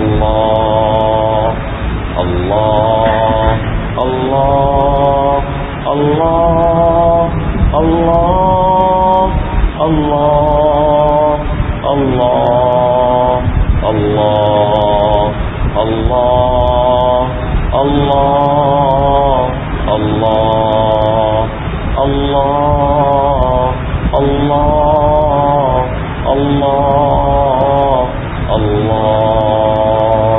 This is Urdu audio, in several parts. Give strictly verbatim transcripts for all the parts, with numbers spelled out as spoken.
الله الله الله الله الله الله الله الله الله الله الله الله الله الله الله.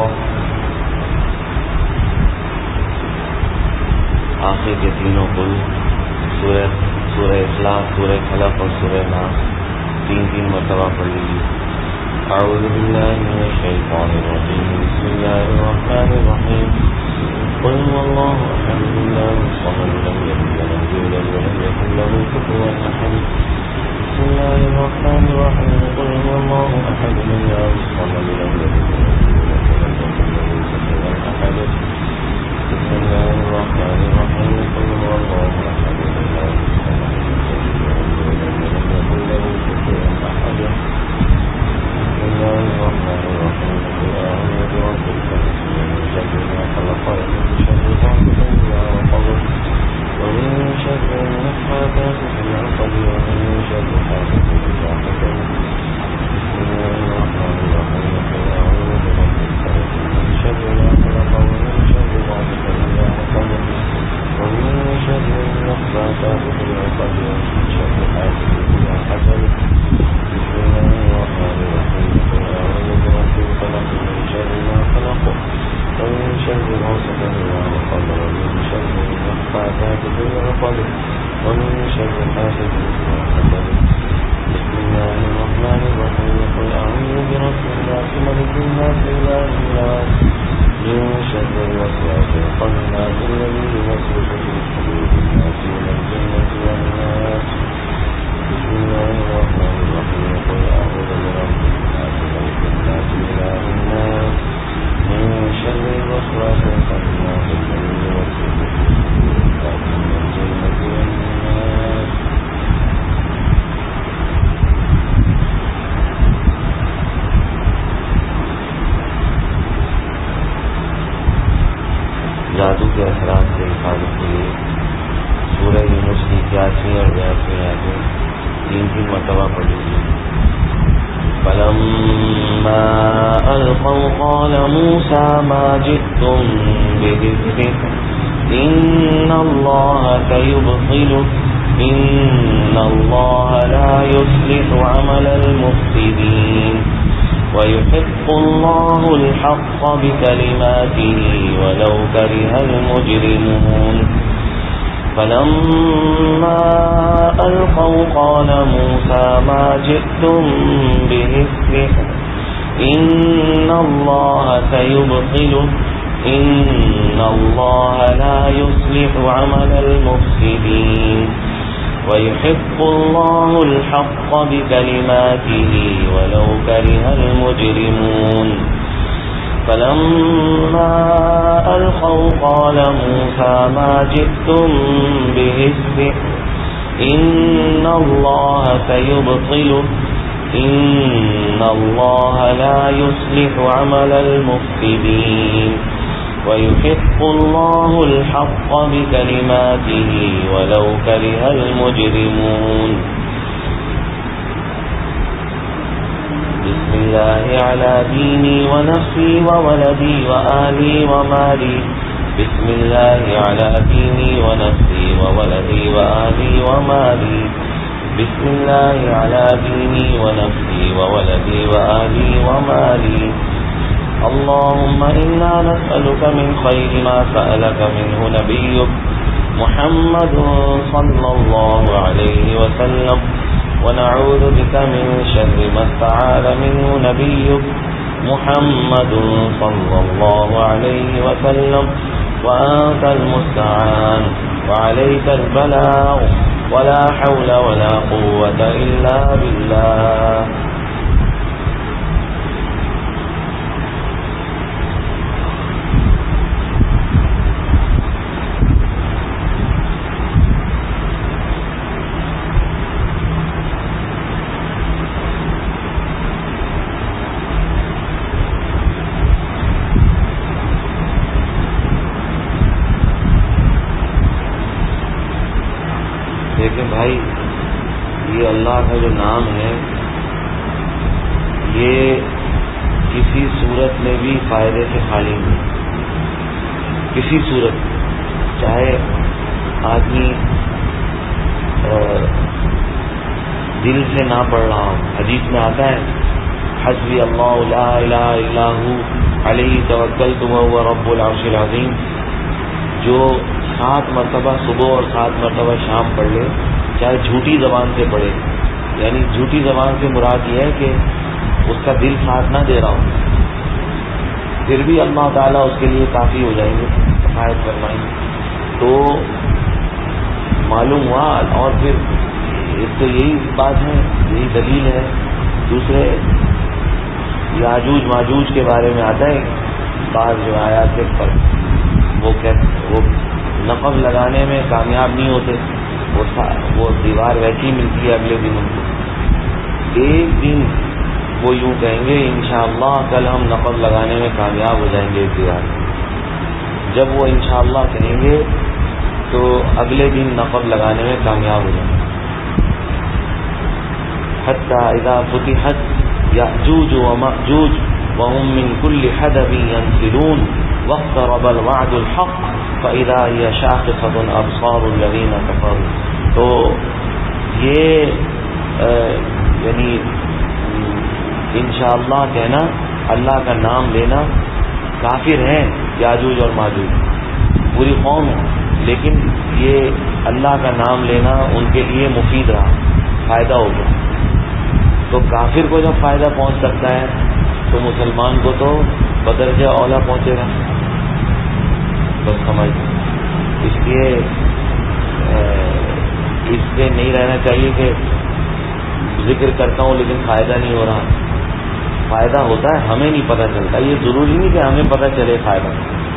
آخر کے تینوں کل سورہ سورہ اخلاص، سورہ فلق اور سورہ ناس تین تین مرتبہ پڑھ لیجیے. اعوذ باللہ من الشیطان الرجیم، بسم اللہ الرحمن الرحیم. قل هو الله احد الله الصمد لم يلد ولم يولد ولم يكن له كفوا احد. بسم الله الرحمن الرحيم. قل هو الله احد الله الصمد لم يلد ولم يولد ولم يكن له كفوا احد. بسم الله الرحمن الرحيم. قل هو الله احد الله الصمد لم يلد ولم يولد ولم يكن له كفوا احد. بسم الله الرحمن الرحيم. قل اعوذ برب الفلق من شر ما خلق ومن شر غاسق اذا وقب ومن شر النفاثات في العقد ومن شر حاسد اذا حسد. بسم الله الرحمن الرحيم. قل اعوذ برب الفلق من شر ما خلق ومن شر غاسق اذا وقب ومن شر النفاثات في العقد ومن شر حاسد اذا حسد. بسم الله الرحمن الرحيم. قل اعوذ برب الفلق من شر ما خلق ومن شر غاسق اذا وقب ومن شر النفاثات في العقد ومن شر حاسد اذا حسد. بسم الله الرحمن الرحيم. قل اعوذ برب الناس ملك الناس اله الناس من شر الوسواس الخناس الذي يوسوس في صدور الناس من الجنة والناس. بسم الله الرحمن الرحيم. قل اعوذ برب الناس ملك الناس اله الناس من شر الوسواس الخناس الذي يوسوس في صدور الناس من الجنة والناس. جادو کے اثرات سے حفاظت کے لیے سورہ یونس کی اکیاسویں اور بیاسویں آیتیں تین تین مرتبہ پڑھ لیجیے. فلما القوا قال موسى ما جئتم به السحر ان الله سيبطله ان الله لا يصلح عمل المفسدين ويحق الله الحق بكلماته ولو كره المجرمون. فلما ألقوا قال موسى ما جئتم به السحر إن الله سيبطله إن الله لا يصلح عمل المفسدين ويحق الله الحق بكلماته ولو كره المجرمون. فلما ألقوا قال موسى ما جئتم به السحر إن الله سيبطله إن الله لا يصلح عمل المفسدين ويحق الله الحق بكلماته ولو كره المجرمون. بسم الله على ديني ونفسي وولدي وآلي ومالي. بسم الله على ديني ونفسي وولدي وآلي ومالي. بسم الله على ديني ونفسي وولدي وآلي ومالي. اللهم إنا نسألك من خير ما سألك منه نبيك محمد صلى الله عليه وسلم ونعوذ بك من شر ما استعاذ منه نبيك محمد صلى الله عليه وسلم وأنت المستعان وعليك البلاغ ولا حول ولا قوة إلا بالله. کہ بھائی یہ اللہ کا جو نام ہے یہ کسی صورت میں بھی فائدے سے خالی نہیں. کسی صورت چاہے آدمی دل سے نہ پڑھ رہا ہو. حدیث میں آتا ہے حسبی اللہ لا الہ الا ہو علیہ توکلت وہو رب العرش العظیم. جو سات مرتبہ صبح اور سات مرتبہ شام پڑھ لے, چاہے جھوٹی زبان سے پڑھے, یعنی جھوٹی زبان سے مراد یہ ہے کہ اس کا دل ساتھ نہ دے رہا ہو, پھر بھی اللہ تعالیٰ اس کے لیے کافی ہو جائیں گے, کفایت فرمائیں گے. تو معلوم ہوا. اور پھر ایک تو یہی بات ہے, یہی دلیل ہے. دوسرے یاجوج ماجوج کے بارے میں آتا ہے بعض جو آیات کے پر وہ وہ نقب لگانے میں کامیاب نہیں ہوتے, وہ وہ دیوار ویسی ہی ملتی ہے اگلے دن ان کو. ایک دن وہ یوں کہیں گے انشاءاللہ کل ہم نقب لگانے میں کامیاب ہو جائیں گے ایک دیوار. جب وہ انشاءاللہ کہیں گے تو اگلے دن نقب لگانے میں کامیاب ہو جائیں گے. حتی اذا فتحت یأجوج ومأجوج وهم من كل حدب ينسلون واقترب الوعد الحق فإذا هي شاخصة أبصار الذين كفروا. تو یہ یعنی انشاءاللہ کہنا, اللہ کا نام لینا, کافر ہیں یاجوج اور ماجوج, پوری قوم ہے, لیکن یہ اللہ کا نام لینا ان کے لیے مفید رہا, فائدہ ہو گیا. تو کافر کو جب فائدہ پہنچ سکتا ہے تو مسلمان کو تو بدرجہ اولا پہنچے گا. بس سمجھ, اس لیے اس پہ نہیں رہنا چاہیے کہ ذکر کرتا ہوں لیکن فائدہ نہیں ہو رہا. فائدہ ہوتا ہے, ہمیں نہیں پتہ چلتا. یہ ضروری نہیں کہ ہمیں پتہ چلے فائدہ,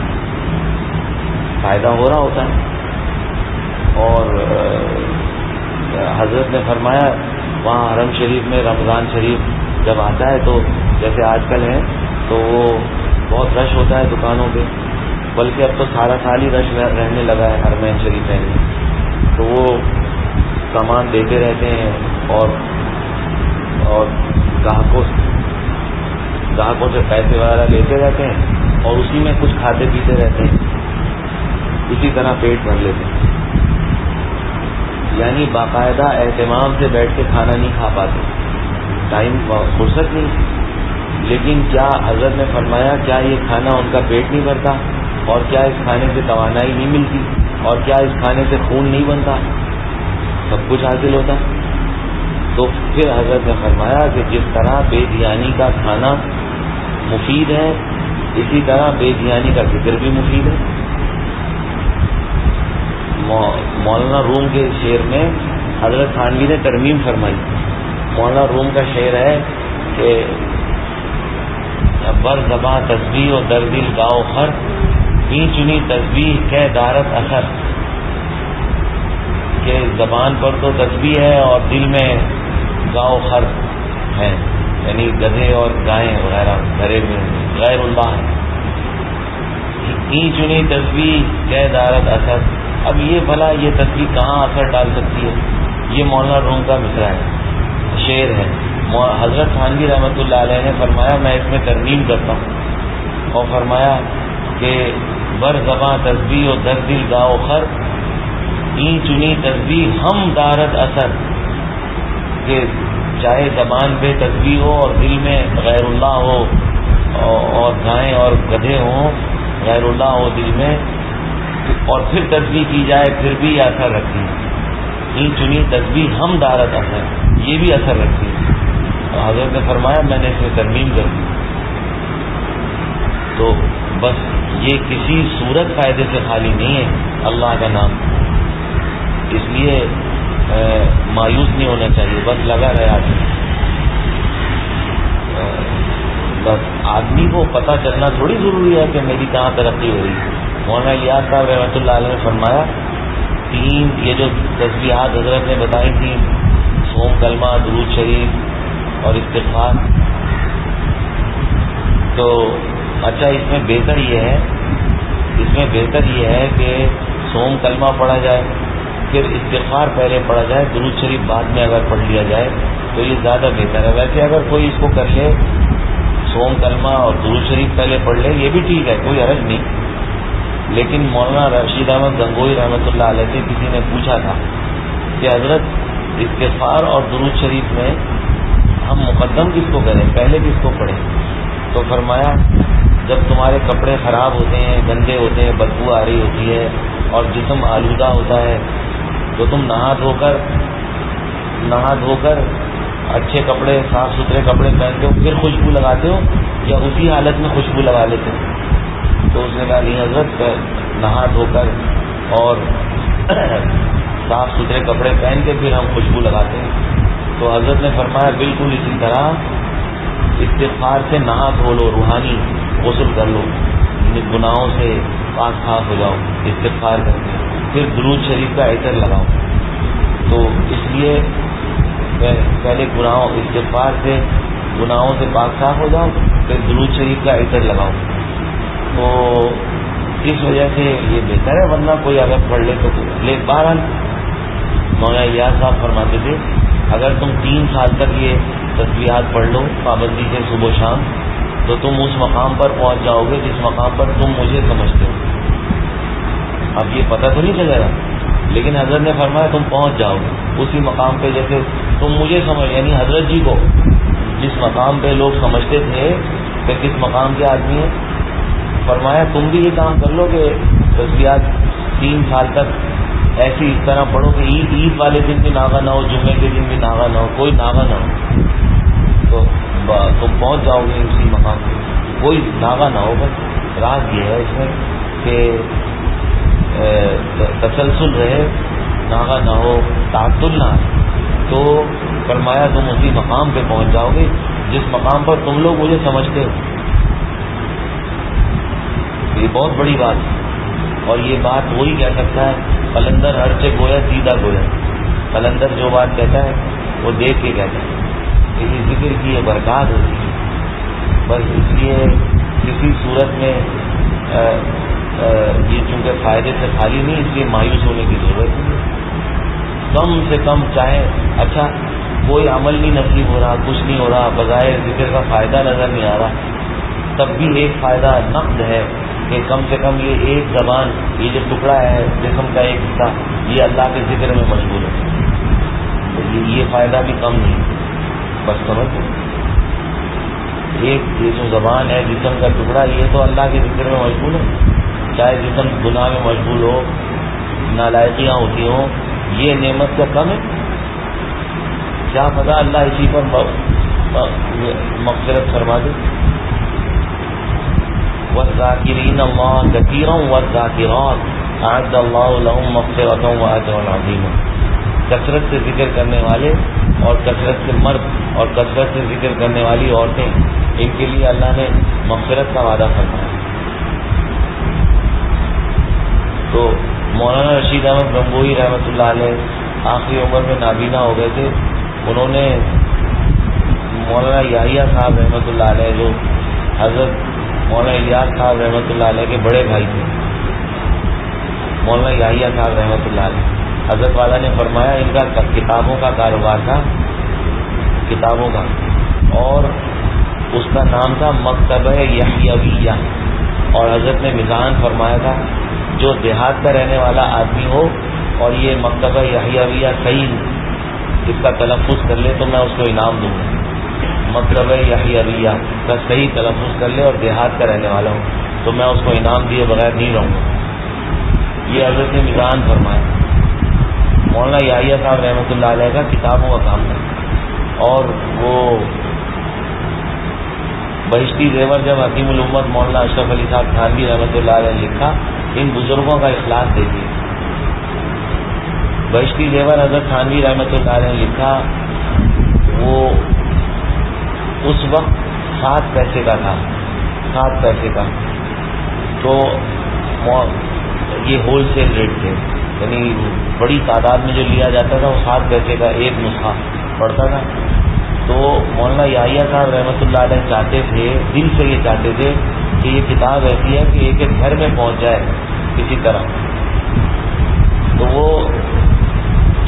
فائدہ ہو رہا ہوتا ہے. اور حضرت نے فرمایا وہاں حرم شریف میں رمضان شریف جب آتا ہے تو جیسے آج کل ہے تو وہ بہت رش ہوتا ہے دکانوں پہ, بلکہ اب تو سارا سال ہی رش رہنے لگا ہے حرمین شریف رہنے. تو وہ سامان دیتے رہتے ہیں اور اور گاہکوں گاہکوں سے پیسے وغیرہ لیتے رہتے ہیں اور اسی میں کچھ کھاتے پیتے رہتے ہیں, اسی طرح پیٹ بھر لیتے ہیں. یعنی باقاعدہ اہتمام سے بیٹھ کے کھانا نہیں کھا پاتے, ٹائم فرصت نہیں. لیکن کیا حضرت نے فرمایا کیا یہ کھانا ان کا پیٹ نہیں بھرتا, اور کیا اس کھانے سے توانائی نہیں ملتی, اور کیا اس کھانے سے خون نہیں بنتا, سب کچھ حاصل ہوتا. تو پھر حضرت نے فرمایا کہ جس طرح بے دھیانی کا کھانا مفید ہے اسی طرح بے دھیانی کا ذکر بھی مفید ہے. مولانا روم کے شعر میں حضرت تھانوی نے ترمیم فرمائی. مولانا روم کا شعر ہے کہ بر زباں تسبیح و در دل گاؤ خر این چنی تسبیح کہ دارت اثر. کہ زبان پر تو تسبیح ہے اور دل میں گاؤ خر ہے, یعنی گدھے اور گائیں وغیرہ گھرے میں غیر اللہ ہے. این چنی تسبیح کہ دارت اثر. اب یہ بھلا یہ تسبیح کہاں اثر ڈال سکتی ہے؟ یہ مولانا روم کا مصرع ہے, شعر ہے. حضرت تھانوی رحمۃ اللہ علیہ نے فرمایا میں اس میں ترمیم کرتا ہوں, اور فرمایا کہ بر زباں تسبیح و در دل گاؤ خر این چنی تسبیح ہم دارت اثر. کہ چاہے زبان پہ تسبیح ہو اور دل میں غیر اللہ ہو اور گائیں اور گدھے ہوں, غیر اللہ ہو دل میں, اور پھر تسبیح کی جائے پھر بھی یہ اثر رکھتی ہے. این چنی تسبیح ہم دارت اثر, یہ بھی اثر رکھتی ہے. حضرت نے فرمایا میں نے اس میں ترمیم کر دی. تو بس یہ کسی صورت فائدے سے خالی نہیں ہے اللہ کا نام, اس لیے مایوس نہیں ہونا چاہیے, بس لگا رہے آدمی. بس آدمی کو پتہ چلنا تھوڑی ضروری ہے کہ میری کہاں ترقی ہو رہی ہے. مولانا الیاس صاحب رحمۃ اللہ علیہ نے فرمایا تین یہ جو تسبیحات حضرت نے بتائی تھیں, سوم کلمہ, درود شریف اور استغفار, تو اچھا اس میں بہتر یہ ہے اس میں بہتر یہ ہے کہ سوم کلمہ پڑھا جائے, پھر استغفار پہلے پڑھا جائے، درود شریف بعد میں اگر پڑھ لیا جائے تو یہ زیادہ بہتر ہے. ویسے اگر کوئی اس کو کر لے سوم کلمہ اور درود شریف پہلے پڑھ لے یہ بھی ٹھیک ہے، کوئی حرج نہیں. لیکن مولانا رشید احمد گنگوئی رحمۃ اللہ علیہ سے کسی نے پوچھا تھا کہ حضرت استغفار اور درود شریف میں ہم مقدم کس کو کریں، پہلے کس کو پڑھیں؟ تو فرمایا جب تمہارے کپڑے خراب ہوتے ہیں، گندے ہوتے ہیں، بدبو آ رہی ہوتی ہے اور جسم آلودہ ہوتا ہے تو تم نہا دھو کر نہا دھو کر اچھے کپڑے، صاف ستھرے کپڑے پہنتے ہو پھر خوشبو لگاتے ہو یا اسی حالت میں خوشبو لگا لیتے ہو؟ تو اس نے کہا نہیں حضرت، نہا دھو کر اور صاف ستھرے کپڑے پہن کے پھر ہم خوشبو لگاتے ہیں. تو حضرت نے فرمایا بالکل اسی طرح استغفار سے نہا دھو لو، روحانی غسل کر لو، گناہوں سے پاک صاف ہو جاؤ استغفار کر کے، پھر درود شریف کا عطر لگاؤ. تو اس لیے پہلے گناہوں استغفار سے گناہوں سے پاک صاف ہو جاؤ، پھر درود شریف کا عطر لگاؤ. تو اس وجہ سے یہ بہتر ہے، ورنہ کوئی اگر پڑھ لے تو لے. بہرحال مولانا الیاس صاحب فرماتے تھے اگر تم تین سال تک یہ تسبیحات پڑھ لو پابندی سے صبح و شام تو تم اس مقام پر پہنچ جاؤ گے جس مقام پر تم مجھے سمجھتے ہو. اب یہ پتہ تو نہیں چلے گا لیکن حضرت نے فرمایا تم پہنچ جاؤ گے اسی مقام پہ جیسے تم مجھے سمجھ، یعنی حضرت جی کو جس مقام پہ لوگ سمجھتے تھے کہ کس مقام کے آدمی ہیں. فرمایا تم بھی یہ کام کر لو کہ تسبیحات تین سال تک ایسی اس طرح پڑھو کہ عید عید والے دن بھی ناغہ نہ ہو، جمعے کے دن بھی ناغہ نہ ہو، کوئی ناغہ نہ ہو، تو تم پہنچ جاؤ گے اسی مقام پہ. کوئی ناغہ نہ ہو، بس راز یہ ہے اس میں کہ تسلسل رہے، ناغہ نہ ہو، تعطل نہ آئے. تو فرمایا تم اسی مقام پہ پہنچ جاؤ گے جس مقام پر تم لوگ مجھے سمجھتے ہو. یہ بہت بڑی بات ہے اور یہ بات وہی کہہ سکتا ہے قلندر ہر سے گویا سیدھا گویا. قلندر جو بات کہتا ہے وہ دیکھ کے کہتا ہے کہ یہ ذکر کی یہ برکات ہوتی ہے. بس اس لیے کسی صورت میں آ, آ, یہ چونکہ فائدے سے خالی نہیں، اس لیے مایوس ہونے کی ضرورت نہیں. کم سے کم چاہے اچھا کوئی عمل نہیں نصیب ہو رہا، کچھ نہیں ہو رہا، بظاہر ذکر کا فائدہ نظر نہیں آ رہا، تب بھی ایک فائدہ نقد ہے کہ کم سے کم یہ ایک زبان، یہ جو ٹکڑا ہے جسم کا ایک حصہ، یہ اللہ کے ذکر میں مشغول ہے. یہ فائدہ بھی کم نہیں. بس سمجھ ایک یہ جو زبان ہے جسم کا ٹکڑا، یہ تو اللہ کے ذکر میں مشغول ہے. چاہے جسم گناہ میں مشغول ہو، نالائقیاں ہوتی ہوں، یہ نعمت کیا کم ہے؟ کیا پتہ اللہ اسی پر مغفرت فرما دے. والذاکرین اللہ کثیرا والذاکرات اعد اللہ لهم مغفرۃ واجرا عظیما. کثرت سے ذکر کرنے والے اور کثرت سے مرد اور کثرت سے ذکر کرنے والی عورتیں، ان کے لیے اللہ نے مغفرت کا وعدہ فرمایا. تو مولانا رشید احمد گنگوئی رحمۃ اللہ علیہ آخری عمر میں نابینا ہو گئے تھے. انہوں نے مولانا یحییٰ صاحب رحمۃ اللہ علیہ جو حضرت مولانا الیاس صاحب رحمۃ اللہ علیہ کے بڑے بھائی تھے، مولانا یحییٰ صاحب رحمۃ اللہ علیہ، حضرت والا نے فرمایا ان کا کتابوں کا کاروبار تھا، کتابوں کا، اور اس کا نام تھا مکتبہ یحیویہ. اور حضرت نے مزاحن فرمایا تھا جو دیہات کا رہنے والا آدمی ہو اور یہ مکتبہ یحیویہ صحیح اس کا تلفظ کر لے تو میں اس کو انعام دوں گا. مکتبہ یحیویہ کا صحیح تلفظ کر لے اور دیہات کا رہنے والا ہوں تو میں اس کو انعام دیے بغیر نہیں رہوں گا. یہ حضرت نے مزاحن فرمایا. مولانا یحییٰ صاحب رحمۃ اللہ علیہ کا کتابوں کا کام تھا اور وہ بہشتی زیور جب حکیم الامت مولانا اشرف علی صاحب تھانوی رحمۃ اللہ علیہ نے لکھا، ان بزرگوں کا اخلاص دیکھیے. بہشتی زیور حضرت تھانوی رحمۃ اللہ علیہ نے لکھا، وہ اس وقت سات پیسے کا تھا، سات پیسے کا. تو یہ ہول سیل ریٹ تھے، یعنی بڑی تعداد میں جو لیا جاتا تھا وہ سات پیسے کا ایک نسخہ پڑتا تھا. تو مولانا یحییٰ صاحب رحمۃ اللہ علیہ چاہتے تھے، دل سے یہ چاہتے تھے کہ یہ کتاب ایسی ہے کہ ایک ایک گھر میں پہنچ جائے کسی طرح. تو وہ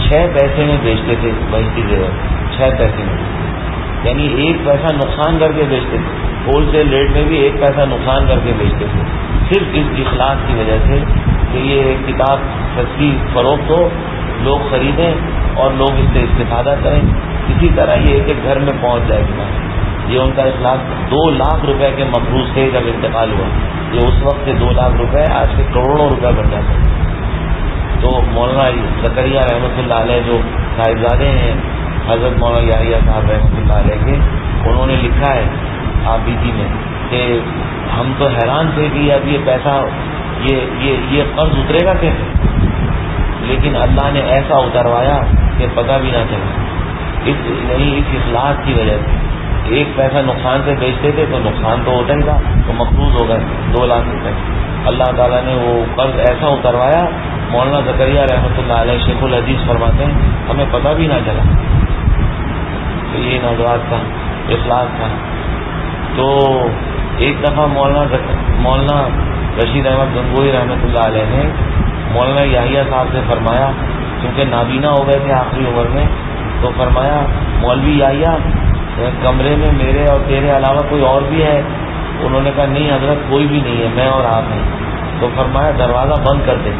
چھ پیسے میں بیچتے تھے بہتی زیور، چھ پیسے میں، یعنی ایک پیسہ نقصان کر کے بیچتے تھے، ہول سیل ریٹ میں بھی ایک پیسہ نقصان کر کے بیچتے تھے، صرف اس اخلاص کی وجہ سے کہ یہ کتاب سستی فروخت ہو، لوگ خریدیں اور لوگ اس سے استفادہ کریں، اسی طرح یہ ایک ایک گھر میں پہنچ جائے گا۔ یہ ان کا اخلاص۔ دو لاکھ روپے کے مقروض تھے جب انتقال ہوا، یہ اس وقت کے دو لاکھ روپے آج کے کروڑوں روپے بن جاتے ہیں۔ تو مولانا زکریا رحمۃ اللہ علیہ جو صاحبزادے ہیں حضرت مولانا یحییٰ صاحب رحمۃ اللہ علیہ کے، انہوں نے لکھا ہے آبیدی میں کہ ہم تو حیران تھے کہ اب یہ پیسہ یہ یہ یہ قرض اترے گا کیسے، لیکن اللہ نے ایسا اتروایا کہ پتہ بھی نہ چلا، اس یعنی اس اخلاص کی وجہ سے۔ ایک پیسہ نقصان سے بیچتے تھے تو نقصان تو ہوتا ہی تھا، تو مقروض ہو گئے دو لاکھ روپے، اللہ تعالیٰ نے وہ قرض ایسا اتروایا۔ مولانا زکریا رحمۃ اللہ علیہ شیخ الحدیث فرماتے ہیں ہمیں پتہ بھی نہ چلا کہ یہ نوجوان کا اخلاص تھا۔ تو ایک دفعہ مولانا مولانا رشید احمد گنگوئی رحمۃ اللہ علیہ نے مولانا یحییٰ صاحب سے فرمایا، کیونکہ نابینا ہو گئے تھے آخری عمر میں، تو فرمایا مولوی یحییٰ کمرے میں میرے اور تیرے علاوہ کوئی اور بھی ہے؟ انہوں نے کہا نہیں حضرت کوئی بھی نہیں ہے، میں اور آپ ہیں۔ تو فرمایا دروازہ بند کر دے،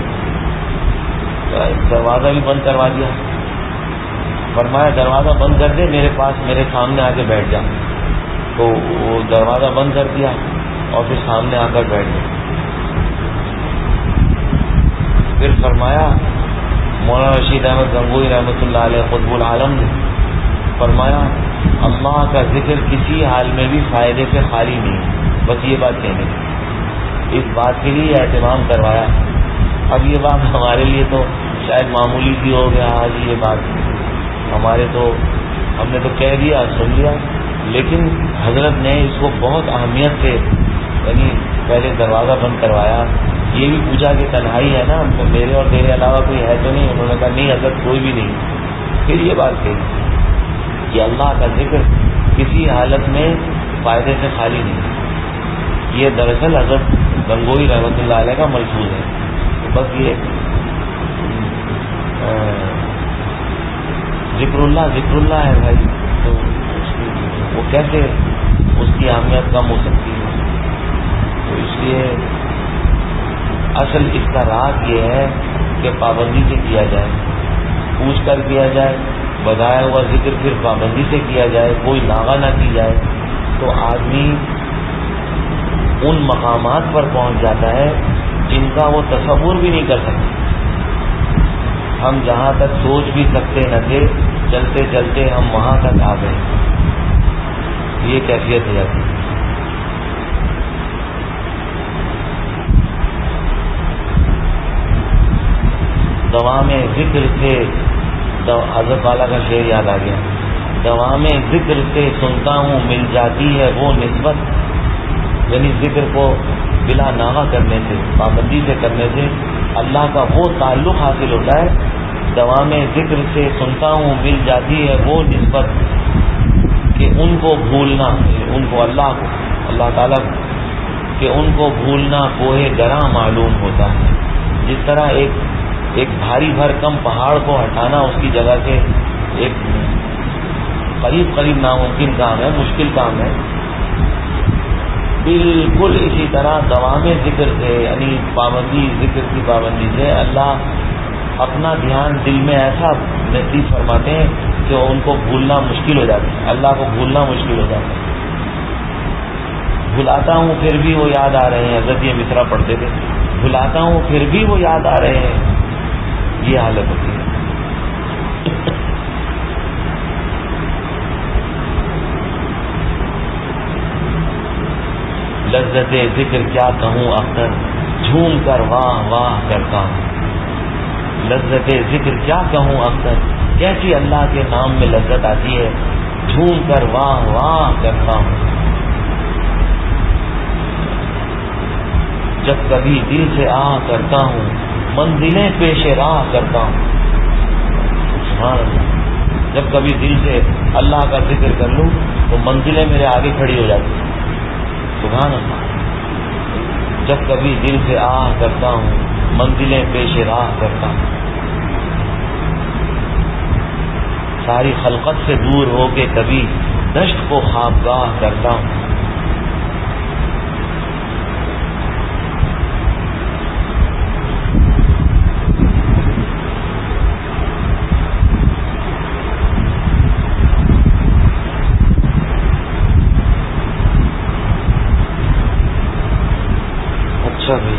دروازہ بھی بند کروا دیا، فرمایا دروازہ بند کر دے، میرے پاس میرے سامنے آ کے بیٹھ جا۔ تو وہ دروازہ بند کر دیا اور پھر سامنے آ کر بیٹھ گیا۔ پھر فرمایا مولانا رشید احمد گنگوئی رحمۃ اللہ علیہ قطب العالم نے فرمایا اللہ کا ذکر کسی حال میں بھی فائدے سے خالی نہیں، بس یہ بات کہنے کی، اس بات کے لیے اہتمام کروایا۔ اب یہ بات ہمارے لیے تو شاید معمولی سی ہو گیا، آج یہ بات ہمارے تو ہم نے تو کہہ دیا سن لیا، لیکن حضرت نے اس کو بہت اہمیت سے، یعنی پہلے دروازہ بند کروایا، یہ بھی پوچھا کہ تنہائی ہے نا میرے اور تیرے علاوہ کوئی ہے تو نہیں؟ انہوں نے کہا نہیں حضرت کوئی بھی نہیں۔ پھر یہ بات کہی کہ اللہ کا ذکر کسی حالت میں فائدے سے خالی نہیں، یہ دراصل حضرت گنگوئی رحمۃ اللہ علیہ کا ملفوظ ہے۔ بس یہ ذکر اللہ ذکر اللہ ہے بھائی، تو وہ کیسے اس کی اہمیت کم ہو سکتی ہے؟ تو اس لیے اصل اس کا راز یہ ہے کہ پابندی سے کیا جائے، پوچھ کر کیا جائے، بتایا ہوا ذکر پھر پابندی سے کیا جائے، کوئی ناغہ نہ کی جائے، تو آدمی ان مقامات پر پہنچ جاتا ہے جن کا وہ تصور بھی نہیں کر سکتا۔ ہم جہاں تک سوچ بھی سکتے نہ تھے، چلتے چلتے ہم وہاں تک آ گئے، یہ کیفیت ہو جاتی ہے۔ دوام ذکر سے حضرت والا کا شعر یاد آ گیا، دوام ذکر سے سنتا ہوں مل جاتی ہے وہ نسبت، یعنی ذکر کو بلا ناغہ کرنے سے، پابندی سے کرنے سے اللہ کا وہ تعلق حاصل ہوتا ہے۔ دوام ذکر سے سنتا ہوں مل جاتی ہے وہ نسبت کہ ان کو بھولنا، ان کو اللہ کو اللہ تعالیٰ کہ ان کو بھولنا کوہ گراں معلوم ہوتا ہے۔ جس طرح ایک ایک بھاری بھر کم پہاڑ کو ہٹانا اس کی جگہ سے ایک قریب قریب ناممکن کام ہے، مشکل کام ہے، بالکل اسی طرح دوام ذکر سے، یعنی پابندی، ذکر کی پابندی سے اللہ اپنا دھیان دل میں ایسا نصیب فرماتے ہیں کہ ان کو بھولنا مشکل ہو جاتا ہے، اللہ کو بھولنا مشکل ہو جاتا ہے۔ بھلاتا ہوں پھر بھی وہ یاد آ رہے ہیں، حضرت یہ مصرع پڑھتے تھے، بھلاتا ہوں پھر بھی وہ یاد آ رہے ہیں، یہ حالت ہوتی ہے۔ لذت ذکر کیا کہوں اختر، جھوم کر واہ واہ کرتا ہوں، لذت ذکر کیا کہوں اختر، کیسی اللہ کے نام میں لذت آتی ہے، جھوم کر واہ واہ کرتا ہوں، جب کبھی دل سے آہ کرتا ہوں، منزلیں پیش راہ کرتا ہوں، سبحان اللہ، جب کبھی دل سے اللہ کا ذکر کر لوں تو منزلیں میرے آگے کھڑی ہو جاتی ہیں، سبحان اللہ، جب کبھی دل سے آہ کرتا ہوں، منزلیں پیش راہ کرتا ہوں۔ ساری خلقت سے دور ہو کے کبھی دشت کو خوابگاہ کرتا ہوں. اچھا بھائی،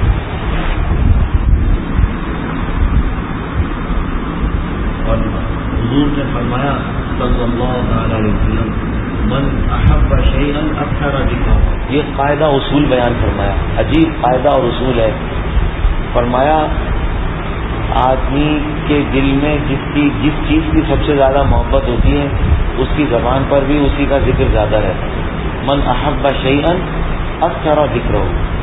حضور نے فرمایا صلی اللہ علیہ وسلم من احب شیئا اکثر ذکرہ. یہ قاعدہ اصول بیان فرمایا، عجیب قاعدہ اور اصول ہے. فرمایا آدمی کے دل میں جس کی جس چیز کی سب سے زیادہ محبت ہوتی ہے اس کی زبان پر بھی اسی کا ذکر زیادہ رہتا ہے. من احب شیئا اکثر ذکرہ.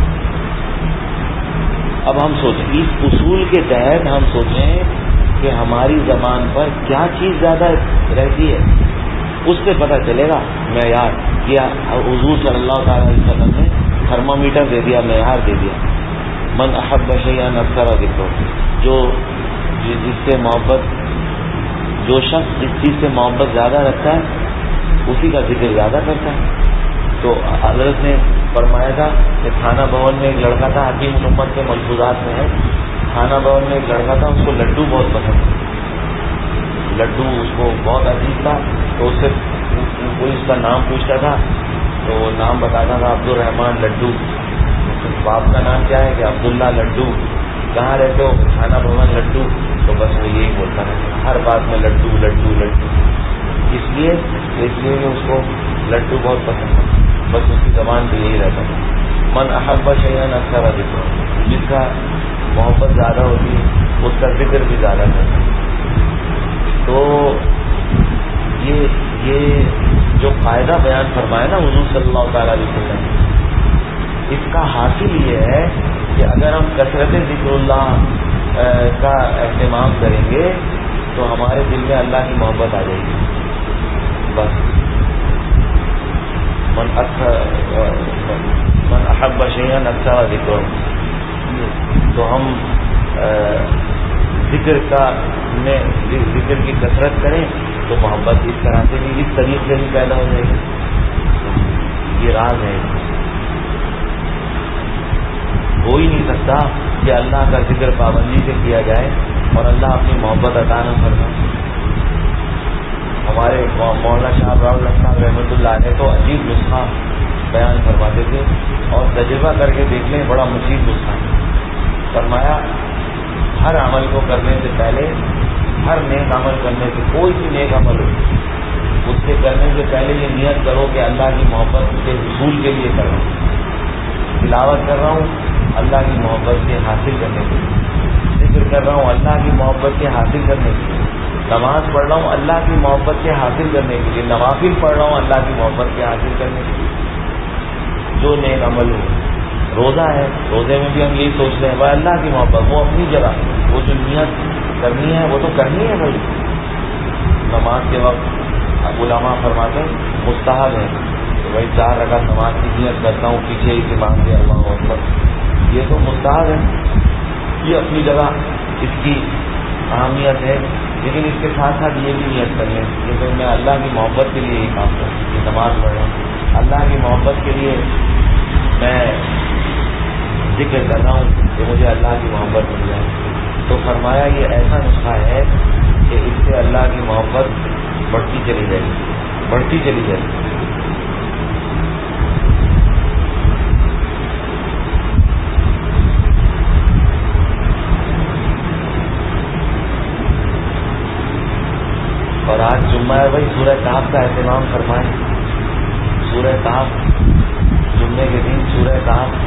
اب ہم سوچیں اس اصول کے تحت ہم سوچیں کہ ہماری زبان پر کیا چیز زیادہ رہتی ہے، اس سے پتہ چلے گا معیار. کیا حضور صلی اللہ تعالی علیہ وسلم نے تھرمامیٹر دے دیا، معیار دے دیا. من احب شیئا اکثر ذکرہ، جو جس سے محبت جو شخص جس چیز سے محبت زیادہ رکھتا ہے اسی کا ذکر زیادہ کرتا ہے. تو حضرت نے فرمایا تھا کہ کھانا بھون میں ایک لڑکا تھا، حکیم محمد کے ملفوظات میں ہے، کھانا بھون میں ایک لڑکا تھا، اس کو لڈو بہت پسند تھا. لڈو اس کو بہت عزیز تھا. تو اس سے کوئی اس کا نام پوچھتا تھا تو وہ نام بتاتا تھا عبد الرحمان لڈو. باپ کا نام کیا ہے کہ عبداللہ لڈو. کہاں رہتے ہو؟ کھانا بھون لڈو. تو بس وہ یہی بولتا رہتا ہر بات میں لڈو لڈو لڈو. اس لیے اس لیے کہ اس کو لڈو بہت پسند تھا، بس اس کی زبان پہ یہی رہتا تھا. من احب شیئا اکثر ذکرہ، جس کا محبت زیادہ ہوتی ہے اس کا ذکر بھی زیادہ کرتا ہے. تو یہ یہ جو قاعدہ بیان فرمایا نا حضور صلی اللہ تعالی علیہ وسلم، اس کا حاصل یہ ہے کہ اگر ہم کثرت ذکر اللہ کا اہتمام کریں گے تو ہمارے دل میں اللہ کی محبت آ جائے گی. بس من اکثر من احب شیئا اکثر ذکرہ. تو ہم ذکر کا میں ذکر کی کثرت کریں تو محبت اس طرح سے بھی اس طریقے سے بھی پیدا ہو جائے گی. یہ راز ہے. ہو ہی نہیں سکتا کہ اللہ کا ذکر پابندی سے کیا جائے اور اللہ اپنی محبت عطا نہ فرمائے. ہمارے مولانا شاہ راؤ صاحب رحمۃ اللہ علیہ تو عجیب نسخہ بیان فرماتے تھے اور تجربہ کر کے دیکھ لیں، بڑا مفید نسخہ. فرمایا ہر عمل کو کرنے سے پہلے، ہر نیک عمل کرنے سے، کوئی بھی نیک عمل ہو اس سے کرنے سے پہلے یہ نیت کرو کہ اللہ کی محبت کے حصول کے لیے کر رہا ہوں. تلاوت کر رہا ہوں اللہ کی محبت کے حاصل کرنے کے لیے، ذکر کر رہا ہوں اللہ کی محبت کے حاصل کرنے کے لیے، نماز پڑھ رہا ہوں اللہ کی محبت کے حاصل کرنے کے لیے، نوافل پڑھ رہا ہوں اللہ کی محبت کے حاصل کرنے کے لیے. جو نیک عمل ہو. روزہ ہے، روزے میں بھی ہم یہی سوچتے ہیں بھائی اللہ کی محبت، وہ اپنی جگہ وہ جو نیت کرنی ہے وہ تو کرنی ہے بھائی. نماز کے وقت علماء فرماتے ہیں مستحب ہے کہ بھائی چار رکعت نماز کی نیت کرتا ہوں پیچھے ہی سے مانگ دیا اللہ اکبر، یہ تو مستحب ہے، یہ اپنی جگہ اس کی اہمیت ہے. لیکن اس کے ساتھ ساتھ یہ بھی نیت کر لیں کہ بھائی میں اللہ کی محبت کے لیے یہ کام کروں، یہ نماز پڑھ رہا ہوں اللہ کی محبت کے لیے، میں ذکر کر رہا ہوں کہ مجھے اللہ کی محبت مل جائے. تو فرمایا یہ ایسا نسخہ ہے کہ اس سے اللہ کی محبت بڑھتی چلی جائے گی، بڑھتی چلی جائے گی. اور آج جمعہ ہے بھائی، سورہ کہف کا اہتمام فرمائیں. سورہ کہف جمعے کے دن سورہ کہف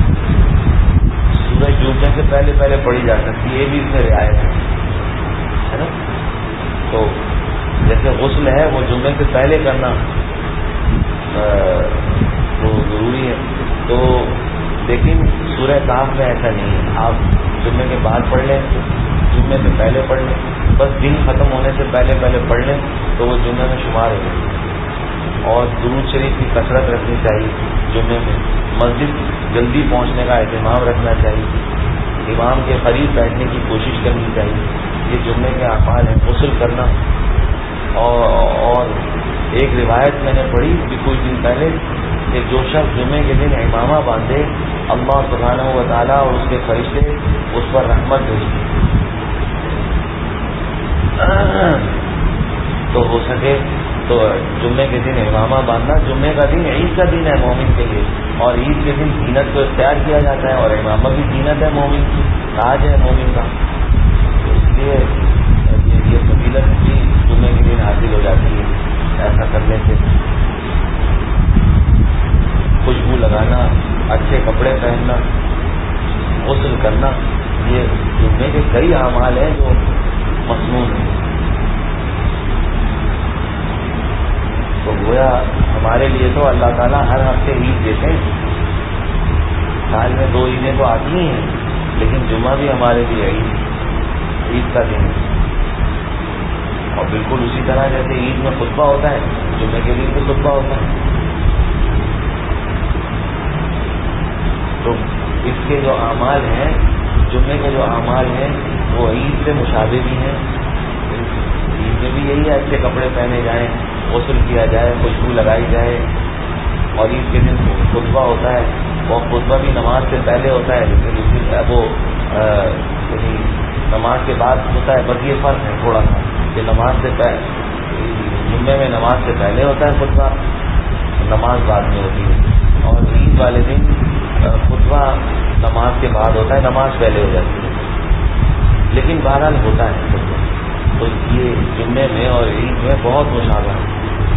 سورج ڈوبنے سے پہلے پہلے پڑھی جا سکتی ہے، یہ بھی اس میں رعایت ہے نا. تو جیسے غسل ہے وہ جمعے سے پہلے کرنا وہ ضروری ہے. تو لیکن سورہ کہف میں ایسا نہیں ہے، آپ جمعے کے بعد پڑھ لیں، جمعے سے پہلے پڑھ لیں، بس دن ختم ہونے سے پہلے پہلے پڑھ لیں تو وہ جمعے میں شمار ہو جائے. اور درود شریف کی کثرت رکھنی چاہیے جمعے میں. مسجد جلدی پہنچنے کا اہتمام رکھنا چاہیے، امام کے قریب بیٹھنے کی کوشش کرنی چاہیے. یہ جمعے کے اعمال ہیں. غسل کرنا اور اور ایک روایت میں نے پڑھی کہ کچھ دن پہلے کہ جو شخص جمعے کے دن امامہ باندھے اللہ سبحانہ و تعالیٰ اور اس کے فرشتے اس پر رحمت بھیجتے ہیں. تو ہو سکے تو جمعے کے دن امامہ باندھنا. جمعے کا دن عید کا دن ہے مومن کے لیے, اور عید کے دن زینت کو اختیار کیا جاتا ہے, اور امامہ بھی زینت ہے مومن کی, تاج ہے مومن کا. تو اس لیے یہ فضیلت بھی جمعے کے دن حاصل ہو جاتی ہے. ایسا کرنے سے خوشبو لگانا, اچھے کپڑے پہننا, غسل کرنا, یہ جمعے کے کئی اعمال ہیں جو مسنون ہیں. تو گویا ہمارے لیے تو اللہ تعالیٰ ہر ہفتے عید دیتے ہیں. سال میں دو عیدیں تو آتی ہی ہیں, لیکن جمعہ بھی ہمارے لیے عید عید کا دن ہے. اور بالکل اسی طرح جیسے عید میں خطبہ ہوتا ہے, جمعے کے دن بھی خطبہ ہوتا ہے. تو اس کے جو اعمال ہیں, جمعے کے جو اعمال ہیں وہ عید سے مشابہ بھی ہیں. عید میں بھی یہی ہے, اچھے کپڑے پہنے جائیں, غسل کیا جائے, خوشبو لگائی جائے, اور عید کے دن خطبہ ہوتا ہے. وہ خطبہ بھی نماز سے پہلے ہوتا ہے, لیکن اسی وہ یعنی نماز کے بعد ہوتا ہے. بس یہ فرق ہے تھوڑا سا کہ نماز سے پہلے جمعے میں نماز سے پہلے ہوتا ہے خطبہ, نماز بعد میں ہوتی ہے. اور عید والے دن خطبہ نماز کے بعد ہوتا ہے, نماز پہلے ہو جاتی ہے, لیکن بہرحال ہوتا ہے خطبہ. تو یہ جمعے میں اور عید میں بہت مشابہ ہے.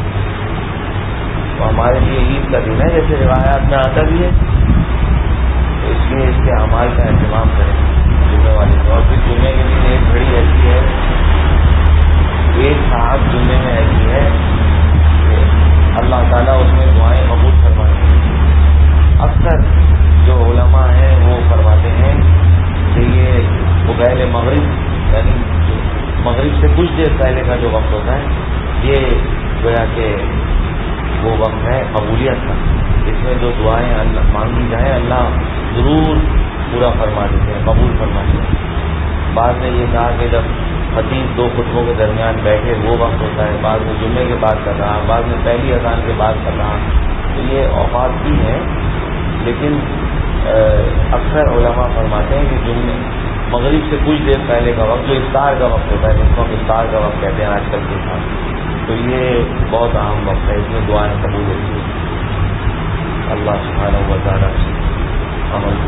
تو ہمارے لیے عید کا دن ہے, جیسے روایات میں آتا بھی ہے. تو اس لیے اس کے اعمال کا اہتمام کریں جمعے والے دن. اور پھر جمعے کے دن ایک گھڑی ایسی ہے, ایک ساعت جمعے میں ایسی ہے کہ اللہ تعالیٰ اس میں دعائیں قبول فرماتے ہیں. اکثر جو علماء ہیں وہ فرماتے ہیں کہ یہ قبیل مغرب یعنی مغرب سے کچھ دیر پہلے کا جو وقت ہوتا ہے, یہ گویا کہ وہ وقت ہے قبولیت کا. اس میں جو دعائیں اللہ مانگی جائیں اللہ ضرور پورا فرما دیتے ہیں, قبول فرما دیتے ہیں. بعد میں یہ کہا کہ جب خطیب دو خطبوں کے درمیان بیٹھے وہ وقت ہوتا ہے, بعد میں جمعے کے بعد کر رہا, بعد میں پہلی اذان کے بعد کر رہا. تو یہ اوقات بھی ہیں, لیکن اکثر علماء فرماتے ہیں کہ جمعے مغرب سے کچھ دیر پہلے کا وقت جو افطار کا وقت ہوتا ہے, جس کو ہم افطار کا وقت کہتے ہیں آج کل کے ساتھ, تو یہ بہت اہم وقت ہے. اس میں دعائیں قبول ہوتی ہیں. اللہ سبحانہ و تعالیٰ سے عمل